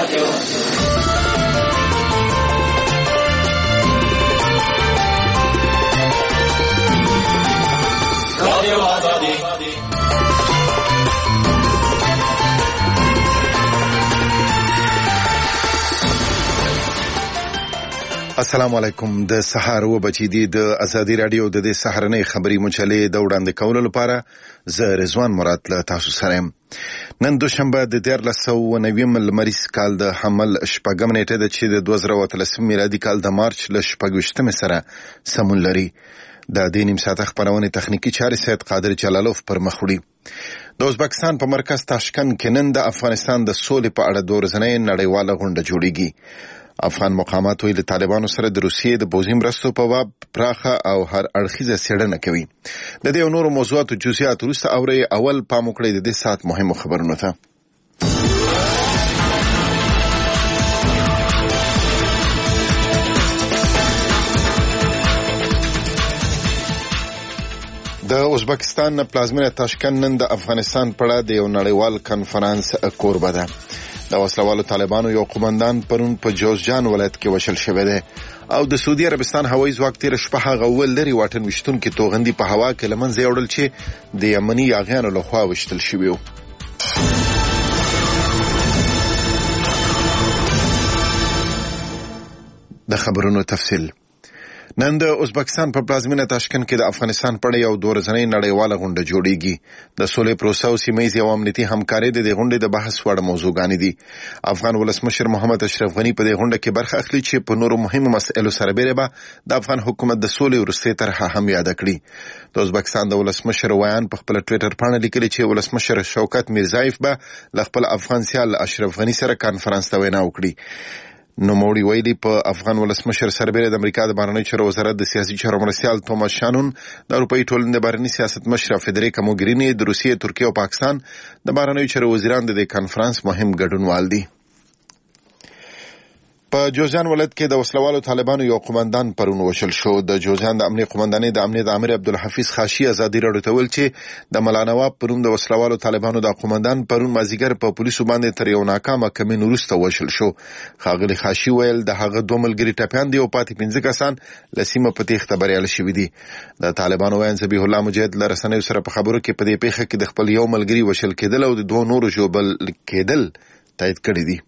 رادیو آزادی. السلام علیکم. د سحر و بچی دی د ازادي رادیو د سحرنې خبري مچلې د وړاندې کولو لپاره زه رضوان مراد له تاسو سره یم. نن دوشنبه د 1390 لمریز کال د حمل شپږم نیټه د چې د 2013 میلادي کال د مارچ ل 28 سره سمون لري. د دې نیم ساعت خبرونه تخنیکی چارې سید قادر جلالوف پر مخ وړي. د ازبکستان په مرکز تاشکند کې نن د افغانستان د سولې په اړه د ورځنۍ نړیواله غونډه جوړیږي. افغان مقامات ویل طالبانو سره د روسیې د بوزي مرستو په باب پراخه او هر اړخیزه څېړنه کوي. د دې نورو موضوعاتو جزئیات وروسته اوري. اول پام وکړئ د دې ساعت مهمو خبرونو ته. د ازبکستان پلازمینه تاشکند نن د افغانستان په اړه د یو نړیوال کنفرانس کوربه ده. د وسلوالو طالبانو یو قومندان پرون په جوزجان ولایت کې وشل شوی دی او د سعودي عربستان هوایي ځواک تیر شپه هغه ول لري واټن وشتونکو توغندي په هوا کې لمنځه یوړل چې د یمني یاغیانو لخوا وشتل شوی و. د خبرونو تفصیل. نن د ازبکستان په پلازمینه تاشکند کې د افغانستان په اړه یو دورځنۍ نړیواله غونډه جوړیږي. د سولې پروسه او سیمه‌ییزې او امنیتي همکارۍ د دې غونډې د بحث وړ موضوعګانې دي. افغان ولسمشر محمد اشرف غني په دې غونډه کې برخه اخلي چې په نورو مهمو مسایلو سره بیرته د افغان حکومت د سولې وروستۍ طرحه هم یاد کړي. د ازبکستان د ولسمشر ویان په خپل ټوئیټر باندې لیکلي چې ولسمشر شوکت میرزایف به له خپل افغان سیال اشرف غني سره کانفرنس ته وینا وکړي. نو موړي ویلي په افغان ولسمشر سربېره د امریکا د بهرنیو چارو وزارت د سیاسي چارو مرستیال توماس شانون، د اروپאי ټولنې د بهرني سیاست مشره فدریکا موګرینی، د روسیې، ترکیه او پاکستان د بهرنیو چارو وزیران د دې کانفرنس مهم ګډونوال دي. په جوزجان ولایت کې د وسلوالو طالبانو یو قومندان پرون وشل شو. د جوزجان د امنیه قومندانۍ د امنیه امیر عبدالحفیظ خاشي ازادي راډیو ته ویل چې د ملانواب پرون د وسلوالو طالبانو د قومندان پرون مازیګر په پولیسو باندې تر یو ناکامه کمین وروسته وشل شو. ښاغلي خاشي ویل د هغه دوه ملګري ټپیان دي او پاتې 15 کسان له سیمه په تېښته بریالي شوي دي. د طالبانو ویاند ذبیح الله مجاهد له رسنیو سره په خبرو کې په دې پیښه کې د خپل یو ملګري وشل کېدل او د دوه نورو ژوبل کېدل تایید کړي دي.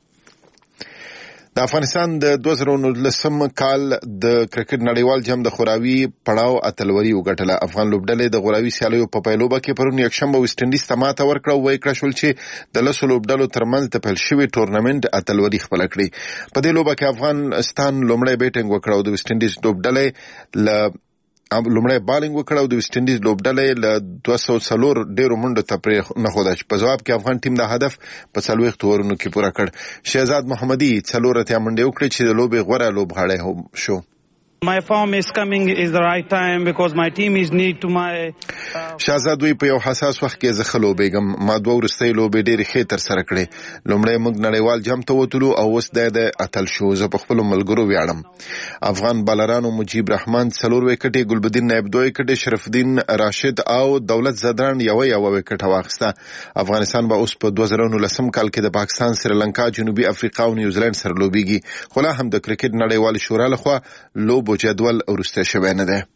د افغانستان د 2019 کال د کرکټ نړیوال جام د خوراوي پړاو اتلوري وګټله. افغان لوبډلې د غوراوي سیالیو په پیلوبه کې پرون یکشنبه ویسټ انډیز ته ماته ورکړه او وایي کړه شول چې د لسو لوبډلو ترمنځ د پیل شوي ټورنمنټ اتلوري خپله کړي. په دې لوبه کې افغانستان لومړی بیټینګ وکړه او د ویسټ انډیز لوبډلې لومړی بالینګ وکړه او د ویسټ انډیز لوبډلې له 204 ډیرو منډو ته پرې نه خوده. په ځواب کې افغان ټیم د هدف په 40 اورونو کې پوره کړ. شهزاد محمدي 4 اتیا منډې وکړې چې د لوبې غوره لوبغاړی هم شو. My form is coming is the right time because my team is need to my شهزاد وی په یو حساس وخت کې زه خلو بیګم ما دوه ورستۍ لوبې ډېرې ښې تر سره کړې. لومړی موږ نړیوال جام ته وتلو او اوس د اتل شو. زه په خپل ملګرو ویاړم. افغان بالرانو مجیب رحمان 4 وکټې، ګلبدین نایب 2 وکټې، شرف الدین راشد او دولت زدران یو وکټه واخیسته. افغانستان به اوس په 2019 کال کې د پاکستان، سریلانکا، جنوبي افریقا او نیوزیلند سره لوبېږي. خو لا هم د کرکټ نړیوال شورا لخوا لوبو جدول ورسته شوی نه ده.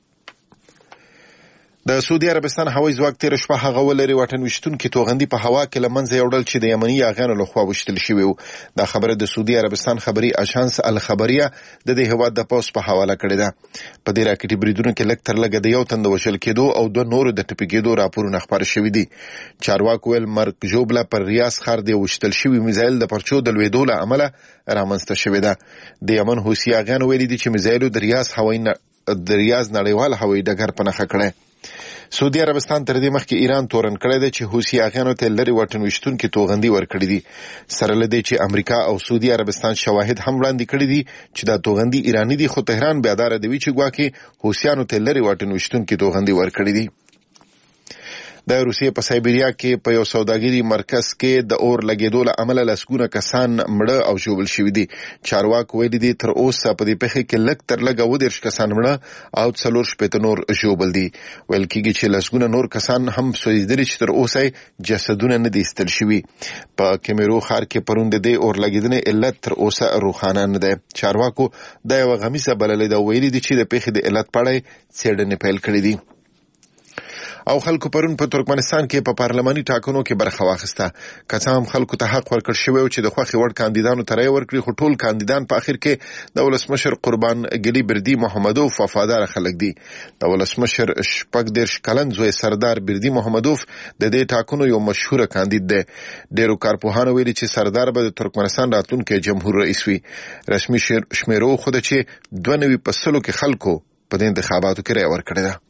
د سعودي عربستان هوایي ځواک تیر شپه هغه ولري واټن وشتونکو توغندي په هوا کې لمنځه یوړل چې د یمني یاغیانو لخوا وشتل شوی و. دا خبره د سعودي عربستان خبري اژانس الخبریه د دې هواد د پوسټ په حواله کړې ده. په دې راکټي بریدونو کې لږ تر لږه د یو تند وشل کېدو او دوه نورو د ټپي کېدو راپورونه خبر شوي دي. چارواکو ویل مرګ جوبله پر ریاض ښار دی وشتل شوی میزایل د پرچو د لوېدو له امله رامنځته شوې ده. د یمن حوثي یاغیانو ویلي دي چې میزایلو د ریاض نړیوال هوایي ډګر په نښه کړی. سعودي عربستان تر دې مخکې ایران تورن کړی دی چې حوثي یاغیانو ته لري واټن وشتونکو توغندي ورکړي دي. سره له دې چې امریکا او سعودي عربستان شواهد هم وړاندې کړي دي چې دا توغندي ایرانی دي، خو تهران بیا دار دی چې ګواکې حوثیانو ته لري واټن وشتونکو توغندي ورکړي دي. د روسیې په سایبریا کې په یو سوداګري مرکز کې د اور لګیدو له امله لسګونه کسان مړه او ژوبل شوي دي. چارواکو ویلي دي تر اوسه په دې پیښه کې لږ تر لږه 30 کسان مړه او 40 نور ژوبل دي. ویل کېږي چې لسګونه نور کسان هم سوځېدلي چې تر اوسه جسدونه نه دي ایستل شوي. په کیمیرو ښار کې پرون د دې اور لګیدنې علت تر اوسه روښانه نه دی. چارواکو دا یوه غمیزه بللې ده. ویلي دي چې د پیښې د علت په اړه څېړنې پیل کړې دي. او خلکو پرون په ترکمنستان کې په پارلماني ټاکنو کې برخه واخیسته. که څه هم خلکو ته حق ورکړل شوی چې د خوښې وړ کاندیدانو ته رایه ورکړي، خو ټول کاندیدان په اخر کې د ولسمشر قربان ګلی بردي محمدوف وفادار خلک دي. د ولسمشر 14 کلن زوی سردار بردي محمدوف د دې ټاکنو یو مشهور کاندید دی. ډیرو کارپوهانو ویلي چې سردار به د ترکمنستان راتلونکی جمهور رئیس وي. رسمي شمیرو خو ده چې 92% کې خلکو په دې انتخاباتو کې رایه ورکړې ده.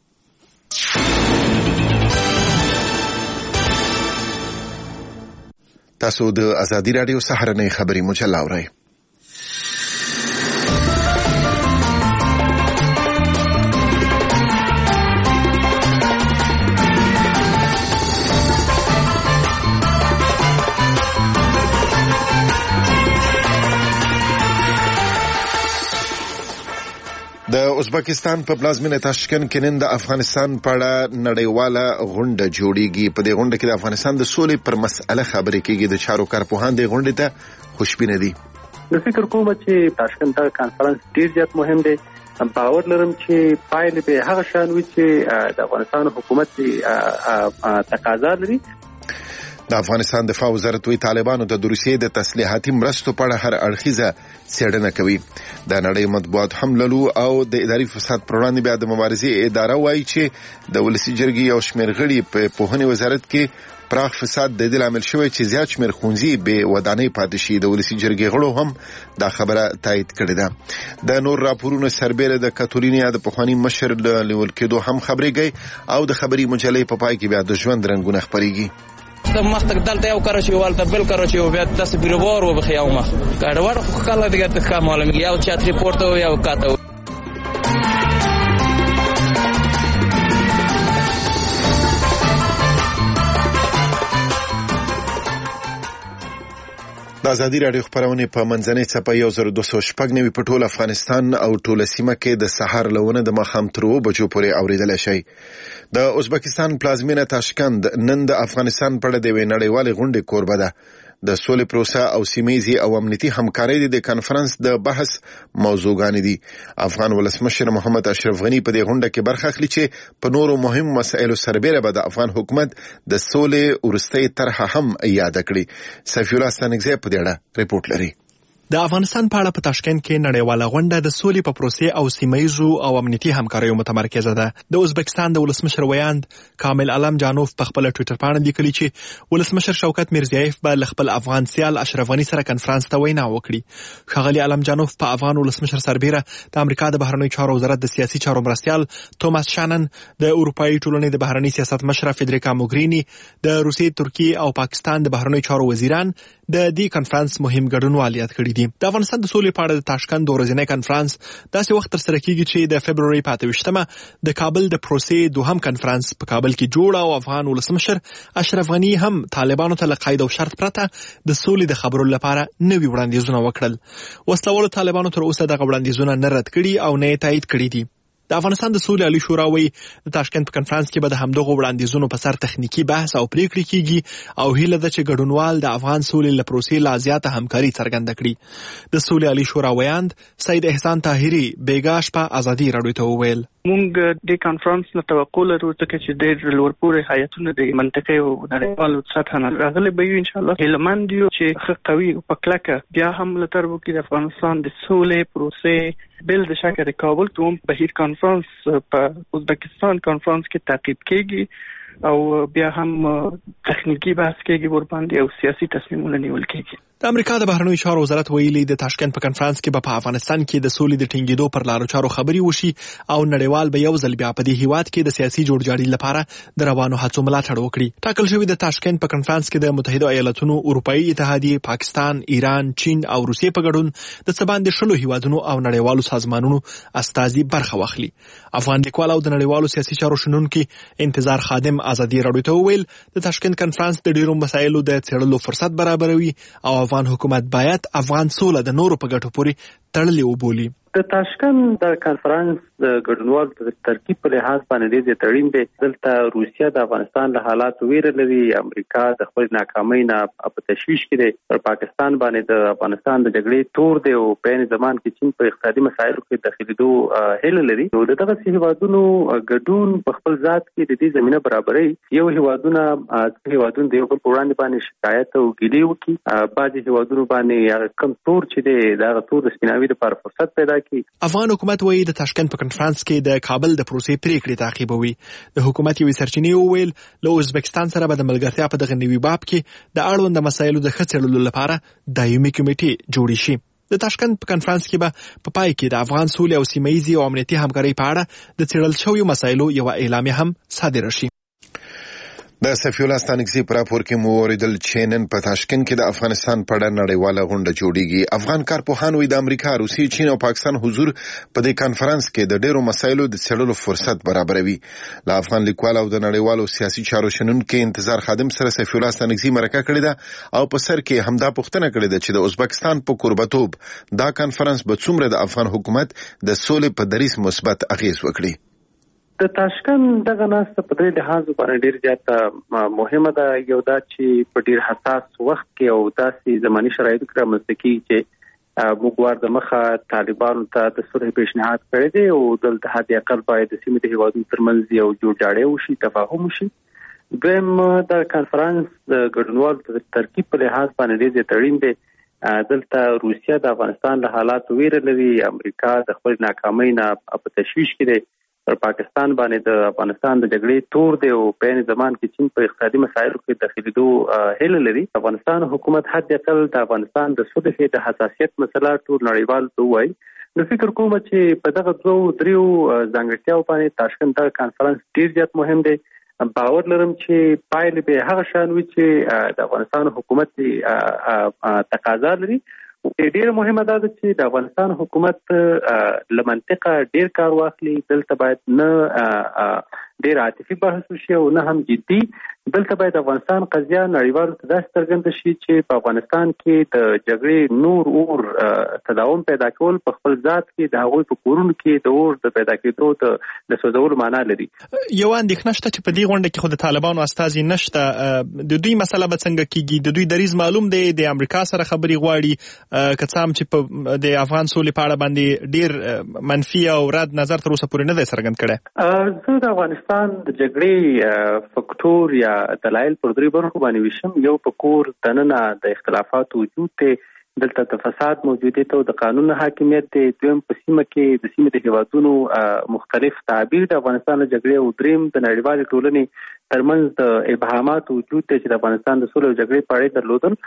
تاسو د ازادي رادیو سهارنۍ خبري مجله اورئ. د ازبکستان په پلازمینه تاشکند کې نن د افغانستان په اړه نړیواله غونډه جوړیږي. په دې غونډه کې د افغانستان د سولې پر مسأله خبرې کېږي. د چارو کارپوهان د غونډې ته خوشبینه دي. زه فکر کوم چې تاشکند ته کانفرنس ډیر زیات مهم دی. باور لرم چې پایلې به هغه شان وي چې د افغانستان حکومت تقاضا لري. د افغانستان دفاع وزارت وی طالبانو ته د روسیې د تسلیحاتي مرستو په اړه هر اړخیزه څېړنه کوي. د نړۍ مطبوعات هم لرو او د اداري فساد پر وړاندې بیا د مبارزې اداره وایي چې د ولسي جرګې یو شمېر غړي په پوهنې وزارت کې پراخ فساد د دې لامل شوی چې زیات شمېر ښوونځي بې ودانۍ پاتې شي. د ولسي جرګې غړو هم دا خبره تایید کړې ده. د نور راپورونو سربېره د کاتولینیا د پخواني مشر له نیول کېدو هم خبرېږي او د خبري مجلې په پای کې بیا د ژوند رنګونه خپرېږي. د مخته دلته یو کار شي والته بل کار شي او بیا تاسو بیروبار و بخیا او مخ کاروار خو کله دغه ښه معلومه یو چات ریپورت او یو کاته. د ازادي رادیو خبرونه په منځنۍ څپه 1290 په ټول افغانستان او ټول سیمه کې د سحر لونه د ماښام تر 2 بجو پورې اوریدل شي. د ازبکستان پلازمینه تاشکند نن د افغانستان په اړه د نړیوالې غونډې کوربه ده. د سولې پروسه او سیمه‌یزي او امنیتي همکارۍ د کانفرنس د بحث موضوعګانې دي. افغان ولسمشر محمد اشرف غنی په دې غونډه کې برخه اخلي چې په نورو مهم مسایلو سربېره به د افغان حکومت د سولې ورستۍ طرحه هم یاد کړي. سیف الله ستانکزی په دې اړه ریپورت لري. د افغانستان په اړه په تاشکند کې نړیواله غونډه د سولې په پروسې او سیمه‌یزو او امنیتي همکاریو متمرکزه ده. د ازبکستان د ولسمشر ویاند کامل علم جانوف په خپل ټوئیټر باندې لیکلي چې ولسمشر شوکت میرزیایف به خپل افغان سیال اشرف غنی سره کنفرانس ته وینا وکړي. ښاغلي علم جانوف په افغان ولسمشر سربېره د امریکا د بهرنیو چارو وزارت د سیاسي چارو مرستیال توماس شانن، د اروپאי ټولنې د بهرنی سیاست مشره فدریکا موګرینی، د روسیې، ترکیې او پاکستان د بهرنیو چارو وزیران د دې کنفرانس مهم ګډونوال یاد کړي دي. د افغانستان د سولې په اړه د تاشکند ورځنی کنفرانس داسې وخت ترسره کیږي چې د فبروري 28مه د کابل د پروسې دوهم کنفرانس په کابل کې جوړ او افغان ولسمشر اشرف غنی هم طالبانو ته له قید او شرط پرته د سولې د خبرو لپاره نوي وړاندیزونه وکړل. وسلوالو طالبانو تر اوسه دغه وړاندیزونه نه رد کړي او نه تایید کړي دي. د افغانستان د سولې عالی شورا وایي د تاشکند په کنفرانس کې به د همدغو وړاندیزونو په سر تخنیکی بحث او پریکړې کیږي او هیله ده چې ګډونوال د افغان سولې له پروسې لا زیاته همکاري څرګنده کړي. د سولې عالی شورا ویاند سید احسان طاهری بیګاش په ازادي رادیو ته وویل مونږ د کانفرنس نه توقع لرو چې د لوړپوړي هیئتونه د منطقې او نړیوالو سطح نه راغلي به ان شاء الله هیلمند یو چې ښه قوي او پکلکه بیا هم لتر وکړي د افغانستان د سولې پروسې بل د شکه د کابل ته بهیر کانفرنس په ازبکستان کانفرنس کې تعقیب کیږي او بیا هم تخنیکی بحث کیږي ورباندې او سیاسي تصمیمونه نیول کیږي. د امریکا د بهرنیو چارو وزارت ویلي د تاشکند په کنفرانس کې په افغانستان کې د سولې د ټینګېدو پر لارو چارو خبري وشي او نړیوال به یو ځل بیا په دې هیواد کې د سیاسي جوړجاړي لپاره د روانو هڅو ملاتړ وکړي. ټاکل شوی د تاشکند په کنفرانس کې د متحده ایالاتونو، اروپאי اتحادیه، پاکستان، ایران، چین او روسیې په ګډون د څه باندې 10 هیوادونو او نړیوالو سازمانونو استازي برخه واخلي. افغان لیکوال او د نړیوالو سیاسي چارو شنونکي انتظار خادم حاتم ازادي راډیو ته وویل د تاشکند کنفرانس د ډیرو مسایلو د څېړلو فرصت برابروي او افغان حکومت باید افغان سوله د نورو په ګټو پورې تړلې وبولي. د تاشکند د کنفرانس د ګډونوال د ترکیب په لحاظ باندې د تړین دی. دلته روسیا د افغانستان له حالات ویره لري، امریکا د خپل ناکامۍ نه په تشویش کې دی، پر پاکستان باندې د افغانستان د جګړې تور دی او په عین زمان کې چین په اقتصادي مسایلو کې داخليدو هیله لري. نو دغه هیوادونو ګډون په خپل ذات کې د دې زمينه برابرې. یو هیوادونه د یو بل وړاندې باندې شکایت او ګیلې وکړي، بعضي هیوادونو باندې کم تور چې دی دا تور د سپیناوي لپاره فرصت پیدا افغان حکومت وایي د تاشکند په کنفرانس کې د کابل د پروسې پریکړې تعقیبوي. د حکومت یوې سرچینې وویل له ازبکستان سره به د ملګرتیا په دغه نوي باب کې د اړوند مسایلو د ښه څېړلو لپاره دایمي کمیټې جوړې شي. د تاشکند په کنفرانس کې به په پای کې د افغان سولې او سیمه‌ییزې او امنیتي همکارۍ په اړه د څېړل شویو مسایلو یوه اعلامیه هم صادره شي. د صفی الله ستانکزي پر راپور کې مو اوریدل چې نن په تاشکند کې د افغانستان په اړه نړیواله غونډه جوړیږي. افغان کارپوهان وایي د امریکا، روسیې، چین او پاکستان حضور په دې کانفرنس کې د ډیرو مسایلو د څېړلو فرصت برابروي. له افغان لیکوال او د نړیوالو سیاسي چارو شنونکو انتظار خادم سره صفی الله ستانکزي مرکه کړې ده او په سر کې همدا پوښتنه کړې ده چې د ازبکستان په کوربتوب دا کانفرنس به څومره د افغان حکومت د سولې په دریځ مثبت اغیز وکړي. د تاشکند دغه ناسته په دې لحاظ باندې ډیر زیاته مهمه ده. یو دا چې په ډیر حساس وخت کې او داسې زماني شرایطو کې رامنځته کیږي چې موږ ورته مخه طالبانو ته د صلح پیشنهاد کړی دی او دلته حد اقل باید د سیمې د هیوادونو ترمنځ یو جوړجاړی وشي، تفاهم وشي. دویم د کنفرانس د ګډونوال د ترکیب په لحاظ باندې ډیر تړین دی. دلته روسیا د افغانستان له حالات ویره لري، امریکا د خپل ناکامۍ نه په تشویش کې دی، پر پاکستان باندې د افغانستان د جګړې تور دی او په عین زمان کې چین په اقتصادي مسایلو کې داخليدو هیله لري. افغانستان حکومت حد اقل د افغانستان د صلح د حساسیت مسله ټول نړیوال ته وایي. نو فکر کوم چې په دغه 2-3 ځانګړتیاو باندې تاشکند د کانفرنس ډیر زیات مهم دی. باور لرم چې پایلې به هغه شان وي چې د افغانستان حکومت تقاضا لري. ډیر مهمه ده چې د افغانستان حکومت لمنطقه ډیر کار واخلي. دلته باید نه ډیر عاطفي بحث وشي او نه هم جدي. دلته باید افغانستان قضیه نړیوالو ته داسې څرګنده شي چې په افغانستان کې د جګړې نور اور تداوم پیدا کول په خپل ذات کې د هغوی په کورونو کې د اور د پیدا کېدو د سوځولو معنا لري. یو اندېښنه شته چې په دې غونډه کې خو د طالبانو استازي نشته. د دوی مسله به څنګه کیږي؟ د دوی دریځ معلوم دی، د امریکا سره خبرې غواړي، که څه هم چې په د افغان سولې په اړه باندې ډیر منفي او رد نظر تر اوسه پورې نه دی څرګند کړی. زه د افغانستان د جګړې فکټور یا دلایل پر 3 برخو باندې وشم. یو په کور دننه د اختلافات وجود ته، دلته د فساد موجودیت او د قانون حاکمیت دی. دویم په سیمه کې د سیمې د هیوادونو مختلف تعبیر د افغانستان د جګړې او دریم د نړیوالې ټولنې ترمنځ د ابهامات وجود ته چې د افغانستان د سولې او جګړې په اړه درلودل.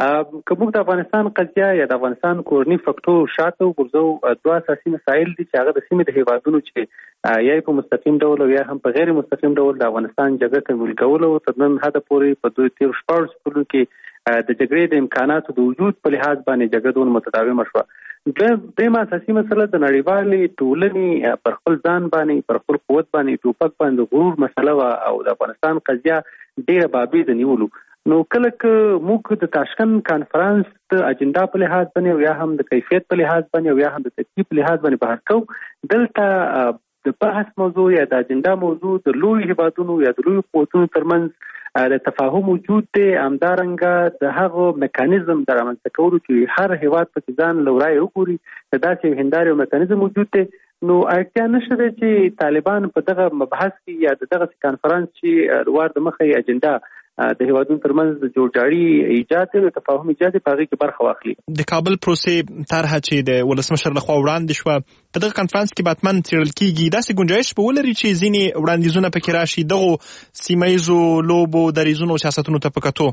که موږ د افغانستان قضیه یا د افغانستان کورنی فکټور شاته وګرځو، 2 اساسي مسایل دي چې هغه د سیمې د هیوادونو چې یا په مستقیم ډول او یا هم په غیر مستقیم ډول د افغانستان جګړه تمویل کول او تر نن حد پورې په 2-4 کلونو کې د جګړې د امکاناتو د وجود په لحاظ باندې جګړه دونه متداومه شوه. دویم اساسي مسله د نړیوالې ټولنې پر خپل ځان باندې، پر خپل قوت باندې ټوپک باندې غرور مسله او د افغانستان قضیه ډیره بابیزه نیولو. نو کله که موږ د تاشکند کانفرنس د اجنډا په لحاظ باندې یا هم د کیفیت په لحاظ باندې یا هم د ترتیب په لحاظ باندې بحث کوو، دلته د بحث موضوع یا د اجنډا موضوع د لوی هیوادونو یا د لوی قوتونو ترمنځ د تفاهم وجود دی. همدارنګه د هغو میکانیزم د رامنځته کولو چې هر هیواد په ځان لورای وګوري، د داسې هندارې میکانیزم وجود دی. نو اړتیا نشته چې طالبان په دغه مبحث کې یا دغه کانفرنس چې روار د مخه اجنډا د هیوادونو ترمنځ د جوړجاړي ایجاد او تفاهم ایجاد په هغه کې برخه واخلي. د کابل پروسې طرحه چې د ولسمشر لخوا وړاندې شوه په دغه کانفرنس کې باتمن څېړل کیږي، داسې گنجایش به ولري چې ځینې وړاندیزونه پکې راشي دغه سیمایزو لوبو دریځونو سیاستونو ته په کتو؟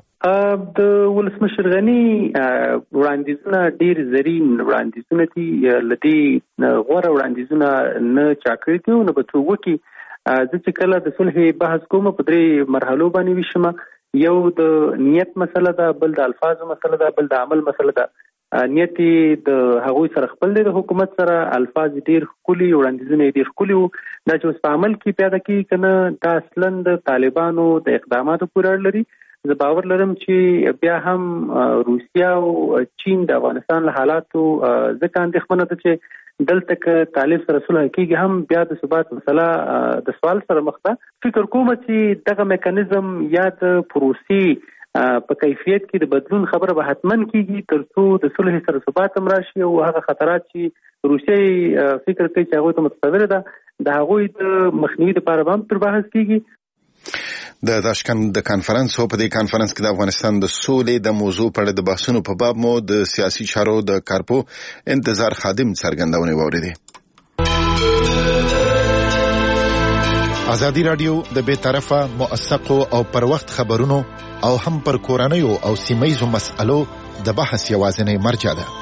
د ولسمشر غني وړاندیزونه ډیر زرین وړاندیزونه دي، لدی غوره وړاندیزونه نه چاکړي دي نه به څوک وکړي. زه چې کله د صلح بحث کوم په 3 مرحلو باندې وشم. یو د نیت مسله ده، بل د الفاظو مسله ده، بل د عمل مسله ده. نیت د هغوی سره خپل د حکومت سره الفاظ ډیر خولي وړاندیزونه ډیر خولي دا چې په عمل کې پیدا کی کنه دا اصلا د طالبانو د اقداماتو پورې لري. زه باور لرم چې بیا هم روسیا او چین د افغانستان له حالاتو ځکه اندېښمنه ده چې دلته ک طالب سره صلح کیږي هم بیا د ثبات مسله د سوال سره مخ ده. فکر کوم چې دغه میکانیزم یا د پروسې په کیفیت کې د بدلون خبره به حتمن کیږي ترڅو د صلح سره ثبات هم راشي او هغه خطرات چې روسیه فکر کوي چې هغه ته متصوره ده د هغوی د مخنیوي لپاره هم تر بحث کیږي. د تاشکند د کانفرنس په دې کانفرنس کې د افغانستان د سولې د موضوع په اړه د بحثونو په باب مو د سیاسي چارو د کارپو انتظار خادم څرګندونه ووریده. ازادي رادیو د بې طرفه موثقو او پر وخت خبرونو او هم پر کورنیو او سیمایي مسألو د بحث یوازینی مرجع ده.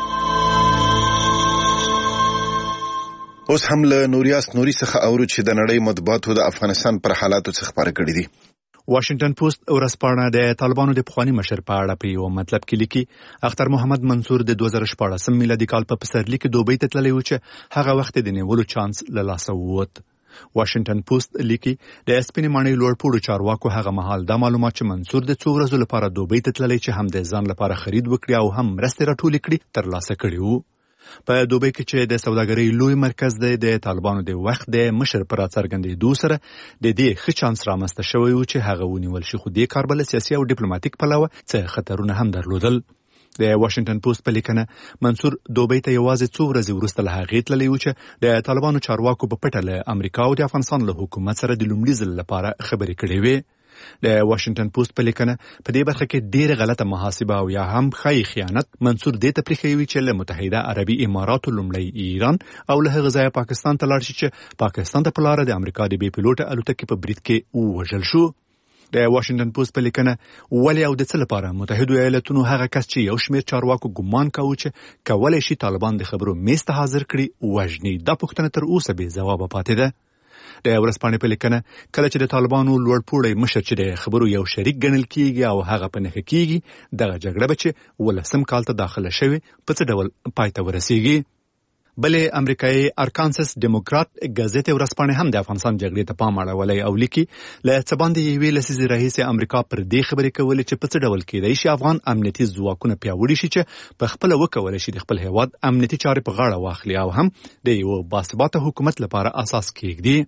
اوس هم له نوریاس نوري څخه اورو چې د نړۍ مطبوعاتو د افغانستان پر حالاتو څخه خبرې کړې دي. واشنگټن پوسټ ورځپاڼه د طالبانو د پخوانی مشر په اړه په یو مطلب کې لیکي اختر محمد منصور د 2014 میلادي کال په پسرلي کې دوبۍ ته تللی و چې هغه وخت د نیولو چانس له لاسه ووت. واشنگټن پوسټ لیکي د سپینې ماڼۍ لوړ پوړو چارواکو هغه مهال دا معلومات چې منصور د څو ورځو لپاره دوبۍ ته تللی چې هم د ځان لپاره خرید وکړي او هم مرستې راټولې کړي ترلاسه کړي وو. په دوبۍ کې چې د سوداګرۍ لوی مرکز دی د طالبانو د وخت د مشر پر څرګندېدو سره د دې ښه چانس رامنځته شوی و چې هغه ونیول شي خو دې کار بل سیاسي او ډیپلوماټیک پلوه څه خطرونه هم درلودل. د واشنگټن پوسټ په لیکنه منصور دوبۍ ته یوازې څو ورځې وروسته له هغې تللی و چې د طالبانو چارواکو په پټه له امریکا او د افغانستان له حکومت سره د لومړي ځل لپاره خبرې کړې وې. د واشنگټن پوسټ په لیکنه په دې برخه کې ډېره غلطه محاسبه او یا هم ښایي خیانت منصور دې ته پرېښوي چې له متحده عربي اماراتو لومړی ایران او له هغه ځایه پاکستان ته لاړ شي چې پاکستان ته په لاره د امریکا د بې پیلوټه الوتکې په برید کې ووژل شو. د واشنگټن پوسټ په لیکنه ولې او د څه لپاره متحده ایالاتونو هغه کس چې یو شمېر چارواکو ګمان کاوه چې کولی شي طالبان د خبرو میز ته حاضر کړي وژني دا پوښتنه تر اوسه بې ځوابه پاتې ده. د ورځپاڼې په لیکنه کله چې د طالبانو لوړ پوړی مشر چې د خبرو یو شریک ګڼل کیږي او هغه په نښه کیږي دغه جګړه به چې 18 کال ته داخله شوې په څه ډول پای ته ورسیږي. بلې امریکایي ارکانساس ډیموکرات غازټه ورځپاڼه هم د افغانستان جګړې ته پام اړولی او لیکي له څه باندې یوې لسیزې راهیسې امریکا پر دې خبرې کولې چې په څه ډول کېدای شي افغان امنیتي ځواکونه پیاوړي شي چې په خپل وکولای شي د خپل هیواد امنیتي چارې په غاړه واخلي او هم د یو باثباته حکومت لپاره اساس کېږدي.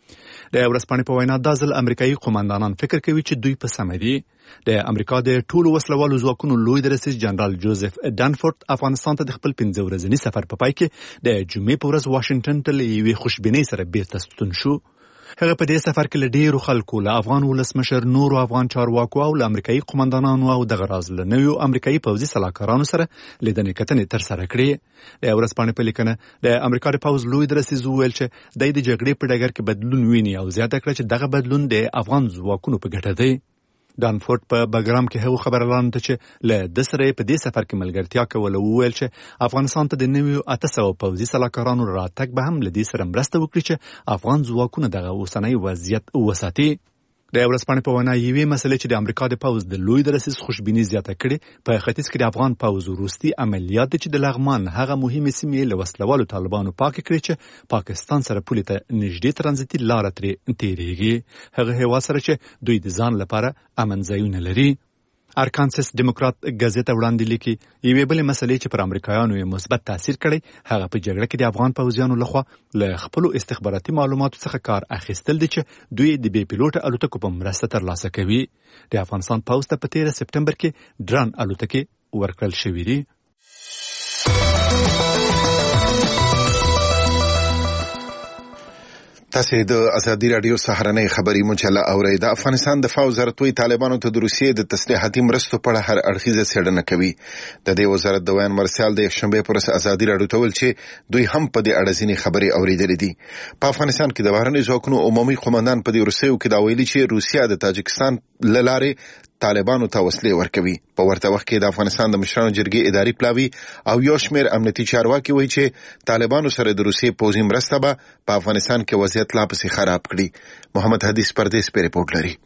د ورځپاڼې په وینا دا ځل امریکایي قوماندانان فکر کوي چې دوی په سمه دي. د امریکا د ټولو وسلوالو ځواکونو لوی درسیز جنرال جوزف ډانفورد افغانستان ته د خپل 15 ورځني سفر په پای کې د جمعې په ورځ واشنگټن ته له یوې خوشبینۍ سره بیرته ستون شو. هغه په دې سفر کې له ډیرو خلکو له افغان ولسمشر نورو افغان چارواکو او له امریکایي قوماندانانو او دغه راز له نویو امریکایي پوځي سلاکارانو سره لیدنې کتنې ترسره کړې. د ورځپاڼې په لیکنه د امریکا د پوځ لوی درسیز وویل چې د جګړې په ډګر کې بدلون ویني او زیاته کړه چې دغه بدلون د افغان ځواکونو په ګټه دی. ډانفورد په بګرام کې هغه خبرلان ته چې له د سره په دې سفر کې ملګرتیا کوله وویل چې افغانستان ته د نویو 800 پوځي سلاکارانو راتګ به هم له دې سره مرسته وکړي چې افغان ځواکونه دغه اوسنۍ وضعیت وساتي. د ورځپاڼې په وینا یوې مسلې چې د امریکا د پوځ د لوی درسیز خوشبیني زیاته کړي په ختیځ کې د افغان پوځ وروستي عملیات چې د لغمان هغه مهمه سیمې له وسلوالو طالبانو پاک کړي چې پاکستان سره پولې ته نږدې ترانزیتي لار ترې تیریږي هغه هوا سره چې دوی د ځان لپاره امن ځایونه لري. ارکانساس ډیموکرات غازټه وړاندې لیکي یوې بلې مسلې چې پر امریکایانو یې مثبت تاثیر کړی هغه په جګړه کې د افغان پوځیانو لخوا له خپل استخباراتي معلوماتو څخه کار اخیستل دي چې دوی د بې پیلوټه الوتکو په مرسته ترلاسه کوي. د افغانستان پوځ ته په 13 سپټمبر کې ډرون الوتکې ورکړل شوې دي. تاسو د ازادي رادیو سهارنۍ خبري مجله اورئ. د افغانستان دفاع وزارت وی طالبانو ته د روسیې د تسلیحاتي مرستو په اړه هر اړخیزه څېړنه کوي. د دې وزارت د ویان مرسیال د یکشنبه پر ازادي رادیو ته ویل چې دوی هم په دې اړه ځینې خبري اوریدلې دي. په افغانستان کې د بهرني ځواکونو عمومي قوماندان په دې روسیې کې دا ویلي چې روسیا د تاجکستان لاره طالبانو ته وسلې ورکوي. په ورته وخت کې د افغانستان د مشرانو جرګې اداري پلاوی او یو شمېر امنیتي چارواکي وایي چې طالبانو سره د روسیې پوځي مرسته به په افغانستان کې وضعیت لا پسې خراب کړي. محمد حدیث پردیس په ریپورت لري.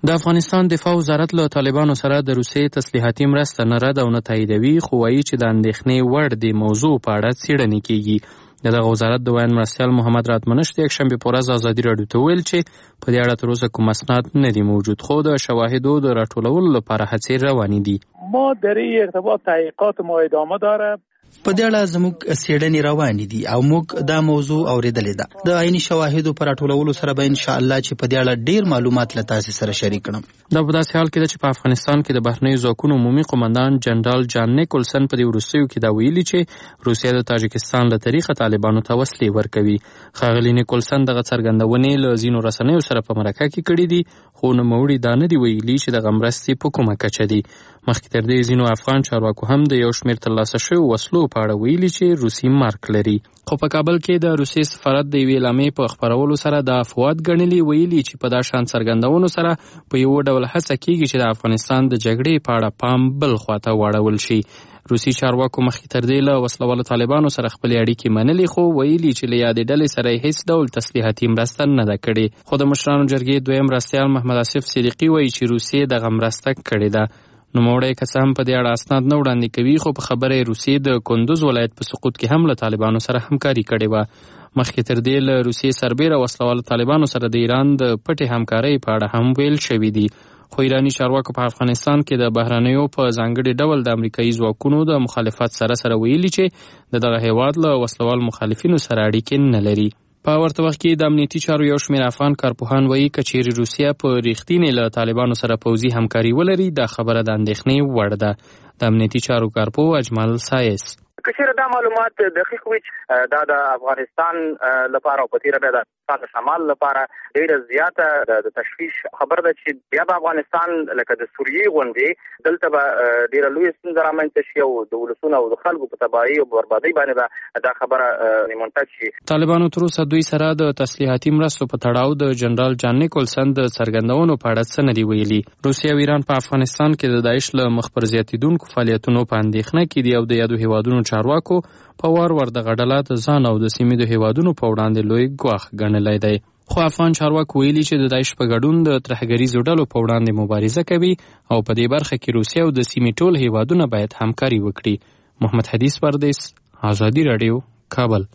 د افغانستان دفاع وزارت له طالبانو سره د روسیې تسلیحاتي مرسته نه رد او نه تاییدوي، خو وایي چې د اندېښنې وړ د موضوع په اړه څېړنې کیږي. دغه وزارت د ویاند مرستیال محمد راتمنش د یکشنبې په ورځ ازادي راډیو ته ویل چې په دې اړه تر اوسه کوم اسناد نه دي موجود، خو د شواهدو د راټولولو لپاره هڅې روانې دي. ما در این ارتباط تحقیقات ما ادامه داره. په دې اړه زموږ څېړنې روانې دي او موږ دا موضوع اورېدلې ده. د عیني شواهدو پر راټولولو سره به ان شاء الله چې په دې اړه ډېر معلومات له تاسو سره شریک کړم. دا په داسې حال کې ده چې په افغانستان کې د بهرنیو ځواکونو عمومي قومندان جنرال جان نیکولسن په دې وروستیو کې دا ویلي چې روسیه د تاجکستان له طریقه طالبانو ته وسلې ورکوي. ښاغلي نیکولسن دغه څرګندونې له ځینو رسنیو سره په مرکه کې کړې دي، خو نوموړي دا نه دي ویلي چې دغه مرستې په کومه کچه دي. مخکې تر دې ځینو افغان چارواکو هم د یو شمېر ترلاسه شویو وسلو په اړه ویلي چې روسي مارک لري. خو په کابل کې د روسیې سفارت د یوې اعلامیې په خپرولو سره د افواد ګڼلي، ویلي چې په دا شان څرګندونو سره په یو ډول هڅه کیږي چې د افغانستان د جګړې په اړه پام بل خواته واړول شي. روسي چارواکو مخکې تر دې له وسلوالو طالبانو سره خپلې اړیکې منلې، خو ویلي چې له یادې ډلې سره هیڅ ډول تسلیحاتي مرسته نه ده کړې. خو د مشرانو جرګې دویم مرستیال محمد آصف صدیقي وایي چې روسیې دغه مرسته کړې ده. نوموړی که څه هم په دې اړه اسناد نه وړاندې کوي، خو په خبره روسیې د کندوز ولایت په سقوط کې هم له طالبانو سره همکاري کړې وه. مخکې تر دې له روسیې سربیره وسلوالو طالبانو سره د ایران د پټې همکارۍ په اړه هم ویل شوي دي. خو ایراني چارواکو په افغانستان کې د بهرنیو په ځانګړي ډول د امریکایي ځواکونو د مخالفت سره ویلي چې د دغه هیواد له وسلوال مخالفینو سره اړیکې نه لري. په ورته وخت کې د امنیتي چارو یو شمېر افغان کارپوهان وایي که چیرې روسیه په ریښتینې له طالبانو سره پوځي همکاري ولري، دا خبره د اندېښنې وړ ده. د امنیتي چارو کارپوه اجمل سایس: که چیرې دا معلومات دقیق وي دا د افغانستان لپاره او په تیره بیا د افغانستان شمال لپاره ډېره زیاته د تشویش خبر ده چې بیا به افغانستان لکه د سوریې غوندې دلته به ډېره لویه ستونزه رامنځته شي او د ولسونو او د خلکو په تباهۍ او بربادۍ باندې به دا خبره منتج شي. طالبانو تر اوسه دوی سره د تسلیحاتي مرستو په تړاو د جنرال جان نیکولسن د څرګندونو په اړه څه نه دي ویلي. روسیه او ایران په افغانستان کې د داعش له مخ پر زیاتېدونکو فعالیتونو په اندېښنه کې دي او د یادو هیوادونو چارواکو په وار دغه ډله د ځان او د سیمې د هیوادونو په وړاندې لوی ګواښ ګڼلی دی. خو افغان چارواکو ویلي چې د داعش په ګډون د ترهګریزو ډلو په وړاندې مبارزه کوي او په دې برخه کې روسیه او د سیمې ټول هیوادونه باید همکاري وکړي. محمد حدیث پردیس، ازادي راډیو، کابل.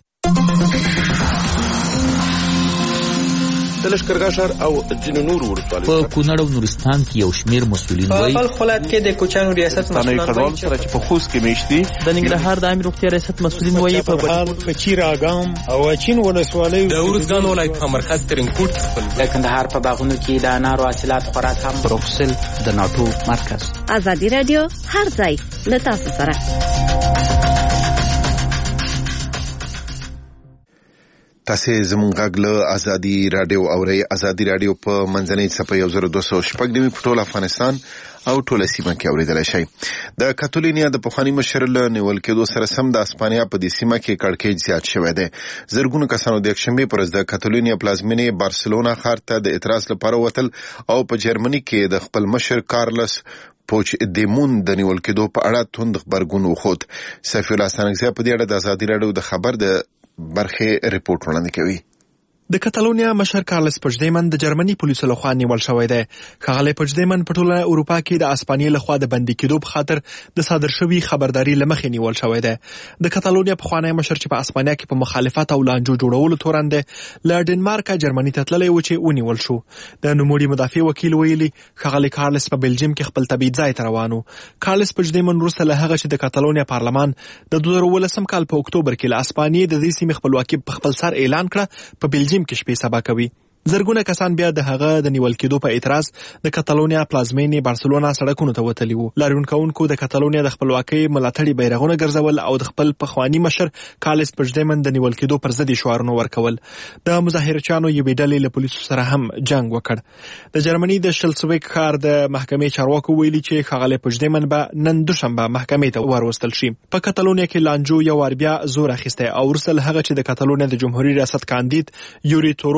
د لښکرګاه ښار او ځینو نورو ولسوالیو په کونړ او نورستان کې یو شمېر مسؤلین وایي په بلخ ولایت کې د کوچیانو ریاست مسؤلین وایي چې په خوست کې میشت دي. د ننګرهار د عامه روغتیا ریاست مسؤلین وایي په بهار په چیراګام او اچین ولسوالیو د ورزګان ولایت په مرکز ترنکوټ خپل د کندهار په باغونو کې د انارو حاصلات خوراک هم بروکسل د ناټو مرکز. ازادي راډیو هر ځای له تاسو سره. تاسې زموږ غږ له ازادي راډیو اورئ. ازادي راډیو په منځنۍ څپه 1206 په ټول افغانستان او ټوله سیمه کې اورېدلی شئ. د کاتالونیا د پخواني مشر له نیول کېدو سره سم د اسپانیا په دې سیمه کې کړکېچ زیات شوی دی. زرګونو کسانو د یکشنبې پر ورځ د کاتالونیا پلازمینې بارسلونا ښار ته د اعتراض لپاره وتل او په جرمني کې د خپل مشر کارلس پوچ دیمون د نیول کېدو په اړه توند غبرګون وښود. سیف الله سانګزی په دې اړه د ازادي راډیو د خبر د برخه ریپورت وړاندې کوي. د کاتالونیا مشر کارلس پوچدیمن د جرمني پولیسو لخوا نیول شوی دی. ښاغلی پوچدیمن په ټوله اروپا کې د اسپانیې لخوا د بندي کېدو په خاطر د صادر شوي خبرداري له مخې نیول شوی دی. د کاتالونیا پخوانی مشر چې په اسپانیا کې په مخالفت او لانجو جوړولو تورن دی له ډنمارک جرمني ته تللی و چې ونیول شو. د نوموړي مدافع وکیل ویلي ښاغلی کارلس په بلجیم کې خپل طبیعي ځای ته روان و. کارلس پوچدیمن وروسته له هغه چې د کاتالونیا پارلمان د 2018 کال په اکتوبر کې له اسپانیې د دې سیمې خپلواکي په خپل سر اعلان کړه، په بلجیم کې شپې سبا کوي. زرګونه کسان بیا د هغه د نیول کېدو په اعتراض د کاتالونیا پلازمینې بارسلونا سړکونو ته وتلي وو. لاریون کوونکو د کاتالونیا د خپلواکۍ ملاتړي بیرغونه ګرځول او د خپل پخوانی مشر کارلس پوچدیمن د نیول کېدو پر ضد شعارونه ورکول. د مظاهرچیانو یوې ډلې له پولیسو سره هم جنگ وکړ. د جرمني د شلسویک ښار د محکمې چارواکو ویلي چې ښاغلی پوچدیمن به نن دوشنبه محکمې ته وروستل شي. په کاتالونیا کې لانجو یو وار بیا زور اخیستی او وروسته له هغه چې د کاتالونیا د جمهوریت ریاست کاندید یوري تورول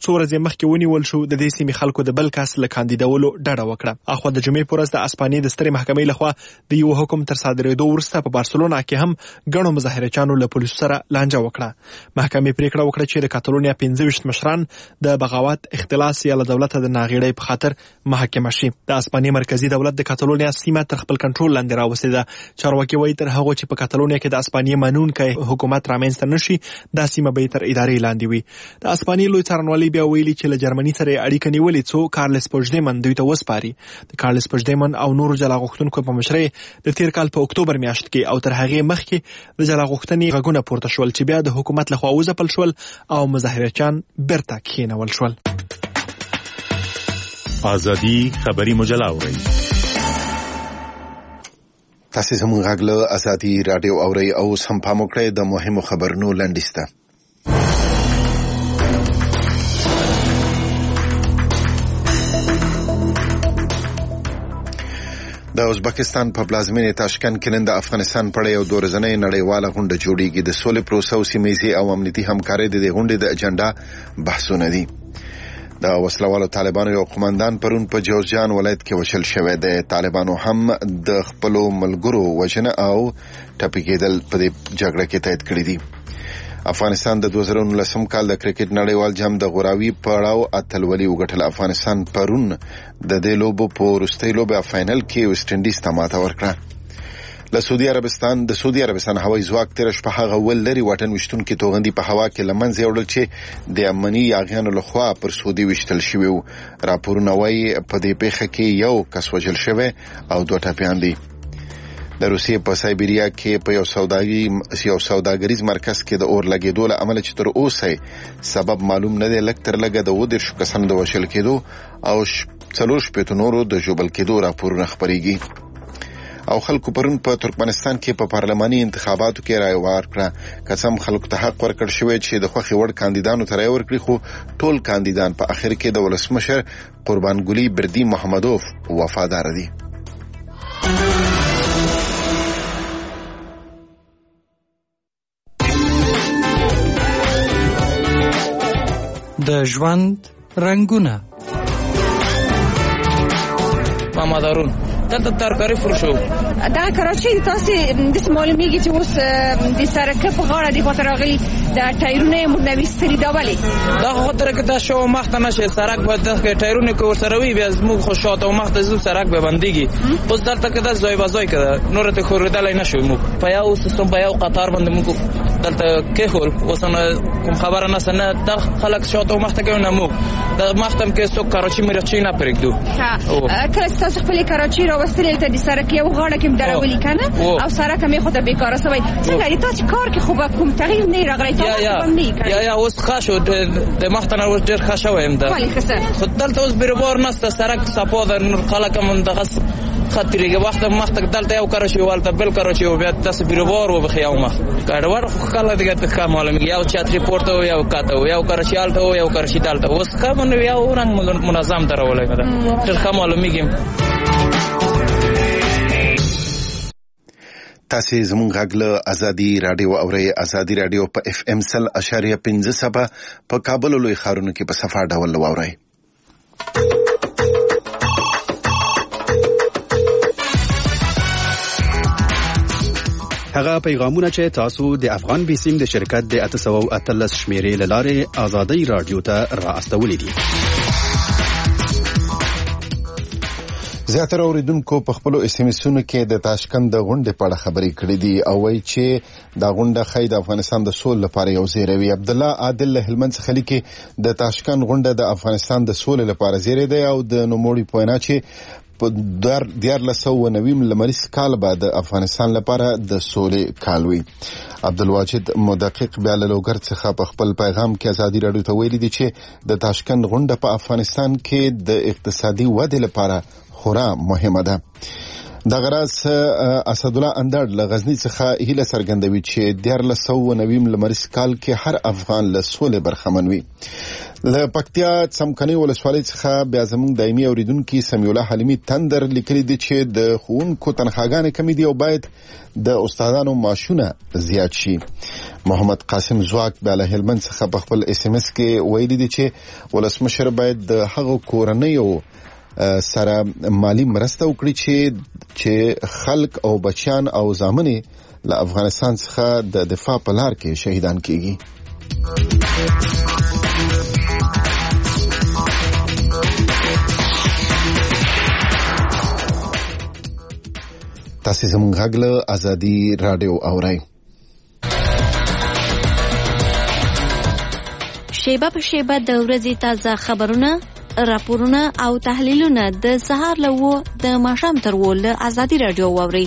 څو ورځې مخکې ونیول شو. د دې سیمې خلکو د بل کس له کاندیدولو ډډه وکړه. اخوا د جمعې په ورځ د اسپانیې د سترې محکمې لخوا د یو حکم تر صادرېدو وروسته په بارسلونا کې هم ګڼو مظاهرچیانو له پولیسو سره لانجه وکړه. محکمې پریکړه وکړه چې د کاتالونیا 25 مشران د بغاوت، اختلاس یا له دولت د ناغېړۍ په خاطر محاکمه شي. د اسپانیې مرکزی دولت د کاتالونیا سیمه تر خپل کنټرول لاندې راوستې. چارواکي وایي تر هغه چې په کاتالونیا کې د اسپانیې منونکی حکومت رامنځته نشي، دا سیمه به تر ادارې لاندې وي. د اسپانیې لوی څارنوالي بیا ویلي چې له جرمني سره اړیکه نیولې څو کارلس پوژدیمن دوی ته وسپاري. د کارلس پوژدیمن او نورو جلاغوښتونکو په مشرۍ د تیر کال په اکتوبر میاشت کې او تر هغې مخکې د جلاغوښتنې غږونه پورته شول چې بیا د حکومت لخوا وځپل شول او مظاهرچیان بیرته کښېنول شول. ازادي خبري مجله اورئ. تاسو زموږ غږ له ازادي رادیو اورئ او هم پام وکړئ د مهمو خبرونو لنډیسته. د ازبکستان په پلازمینې تاشکند کې نن د افغانستان په اړه یو دورځنۍ نړیواله غونډه جوړیږي. د سولې پروسه او سیمه‌ییزې او امنیتي همکارۍ د دې غونډې د اجنډا بحثونه دي. د وسلوالو طالبانو یو قومندان پرون په جوزجان ولایت کې وشل شوی دی. طالبانو هم د خپلو ملګرو وژنه او ټپي کېدل په دې جګړه کې تایید کړي دي. افغانستان د 2019 کال د کرکټ نړیوال جام د غوراوي پړاو اتلولي وګټل. افغانستان پرون د دې لوبو په وروستۍ لوبه فائنل کې ویسټ انډیز ته ماته ورکړه. د سعودي عربستان هوایي ځواک تیر شپه هغه ول لري واټن وشتونکو توغندي په هوا کې لمنځه وړل چې د امني یاغیانو لخوا پر سعودي وشتل شوی وو. راپورونه وايي په دې پیښه کې یو کس وژل شوی او 2 ټپیان دي. د روسیې په سایبیریا کې په یو سوداګریز مرکز کې د اور لګېدو له امله چې تر اوسه سبب معلوم نه دی، لږ تر لږه د 20 کسانو د وژل کېدو او 40 نورو د ژوبل کېدو راپورونه خپرېږي. او خلکو پرون په ترکمنستان کې په پارلماني انتخاباتو کې رائے ورکړه. قسم خلکو ته حق ورکړ شوی چې د خوښي وړ کاندیدانو ته رائے ورکړي، خو ټول کاندیدان په اخر کې د ولسمشر قربانګلي بردي محمدوف وفادار دي. د ژوند رنگونه. محمد هارون دلته ترکاري فروشو. دا کراچۍ تاسو د معلومیږي چې اوس د سرکه په غاړه د خاطر راغلي د ټایرونه مونږ وستري دا ولی دا خاطر کې دا شو مخته نشه سرک به د ټایرونه کو سره وي بیا موږ خو شاته مخته زو سرک به بنديږي. اوس دلته کې دا زوی بازوي کړه نور ته خوردل نه شو. موږ په یو سیستم په یو قطار باندې موږ دلته کې خور اوسنه کوم خبره نه سنه د خلک شاته مخته کې نه موږ د مختم کې څوک کراچۍ مرچې نه پرېږدو. کله تاسو خپل کراچۍ راوستل ته د سرک یو غاړه کې درولې کنه او سرک مې خو د بیکاره سوي څنګه تاسو کار کې خو به کوم تغییر نه راغلی تاسو یا اوس خاصو د مختنه اوس ډېر خاصو ایم ده خو دلته اوس بیربار نسته سرک صفا ده نور خلک منتخص خاطرېږي وخت مخته دلته یو کراچۍ والته بل کراچۍ او بیا تاسو بیربار و بخیاو مخ کاډوار خو کله دغه ښه معلومه یو چات ریپورت او یو کاته یو کراچۍ الته او یو کراچۍ دلته اوس کوم یو رنګ منظم درولای ده ډېر ښه معلومیږي. تاسو زموږ غږ له ازادي رادیو اورئ. ازادي رادیو په FM 100.5 په کابل لوی ښارونو کې په صفه ډول واورئ. هغه پیغامونه چې تاسو د افغان بیسیم د شرکت د 813 شمیرې له لارې ازادي رادیو ته راستولې دي. زیاتره اوریدونکو په خپل اس ام اسونو کې د تاشکند د غونډې په اړه خبرې کړې دي او وایي چې دا غونډه خې د افغانستان د سولې لپاره یو زیری وي. عبد الله عادل له هلمند څخه لیکي د تاشکند غونډه د افغانستان د سولې لپاره زیری دی او د نوموړي په وینا چې په 2090 لمریز کال بعد د افغانستان لپاره د سولې کال وي. عبدالواجد مدقق بیا له لوګر څخه په خپل پیغام کې ازادي رادیو ته ویلي دي چې د تاشکند غونډه په افغانستان کې د اقتصادي ودې لپاره خورا مهمه ده. د غراس اسد الله اندړ له غزنی څخه هیله څرګندوي چې 2090 لمریز کال کې هر افغان له سولې برخمن وي. له پکتیا څمکني ولسوالۍ څخه بیا زموږ دایمي اوریدونکي سمیع الله حلیمي تندر لیکلي دي چې د ښوونکو تنخواګانې کمې دي او باید د استادانو معاشونه زیات شي. محمد قاسم زواک بیا له هلمند څخه په خپل اس ام اس کې ویلي دي چې ولسمشر باید د هغو کورنیو سره مالی مرسته وکړي چې خلک او بچیان او زامنې له افغانستان څخه د دفاع په لار کې شهیدان کیږي. تاسو زموږ غږ له ازادي رادیو اورئ. شیبه په شیبه د ورځې تازه خبرونه، راپورونه او تحلیلونه د سهار له 9 د ماښام تر 10 له ازادي رادیو واورئ.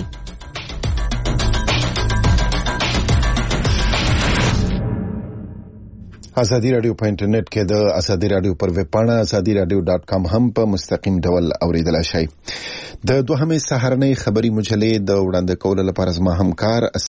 ازادي رادیو په انټرنیټ کې د ازادي رادیو پر ویب پاڼه azadiradio.com هم په مستقیم ډول اوریدلای شئ. د دوهمې سهارنۍ خبري مجلې د وړاندې کولو لپاره زما همکار